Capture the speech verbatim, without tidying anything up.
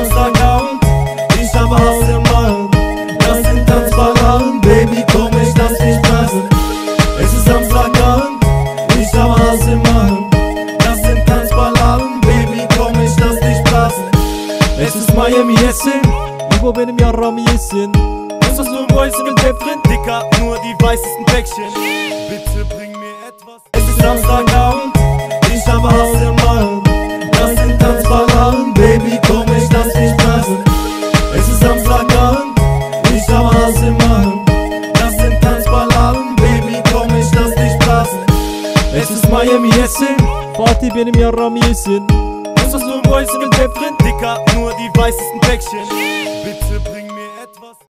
Samstagabend, ich habe Haus im Magen. Das sind Tanzballabend, Baby, komm, ich lass dich blasen. Es ist Samstagabend, ich habe Haus im Magen. Das sind Tanzballabend, Baby, komm, ich lass dich blasen. Es ist Miami Essen, wo benim yarram yesin. Was hast du im Häuschen mit Deppchen? Dicker, nur die weißesten Päckchen. Bitte bring mir etwas. Es ist Samstagabend, ich habe Haus im Magen. Das sind Tanzballabend, Baby, komm, ich lass dich blasen. Es ist Samstagabend, ich habe Haus im Magen. Das sind Tanzballabend, Baby, komm, ich lass dich blasen. Es ist Miami Essen, Fatih benim yarram yesin. Was hast du im Häuschen mit Deppchen? Dicker, nur die weißesten Päckchen. Bitte bring